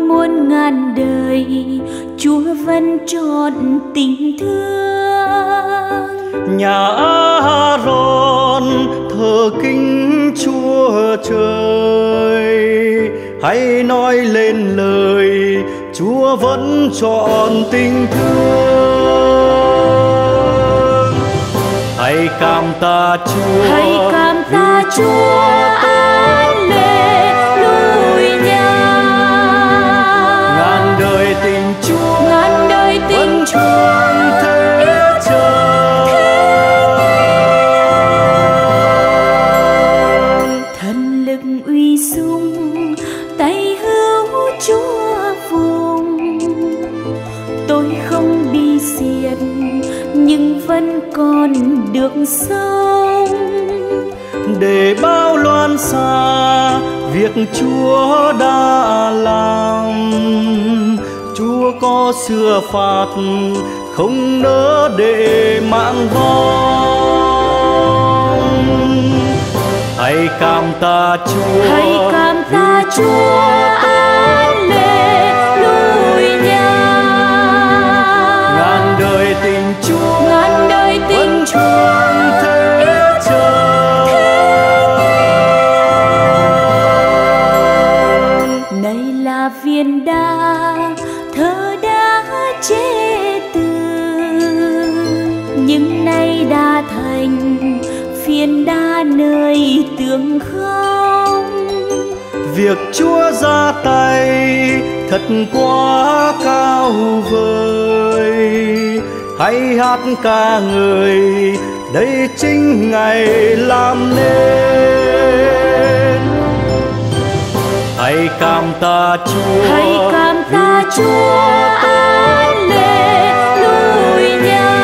muôn ngàn đời Chúa vẫn trọn tình thương. Nhà A-rôn thờ kính Chúa Trời, hãy nói lên lời Chúa vẫn trọn tình thương. Hãy cảm tạ Chúa, hãy cảm tạ Chúa. Alleluia. Ngàn đời tình Chúa, ngàn đời tình Chúa thế trời. Thần lực uy dung, tay hữu Chúa vùng. Tôi không bi diệt nhưng vẫn còn được sống, để bao loan xa việc Chúa đã làm. Chúa có xưa phạt không nỡ để mạng vong. Hãy cảm tạ Chúa, hãy cảm tạ Chúa. Alleluia. Ngàn đời tình Chúa, ngàn đời tình Chúa thế trời. Này là viên đá thờ đá chế tường, nhưng nay đã thành phiến đá nơi tường không. Việc Chúa ra tay thật quá cao vời, hãy hát ca ngợi đây chính ngày làm nên. Hãy cảm tạ Chúa, hãy cảm tạ Chúa. Alleluia.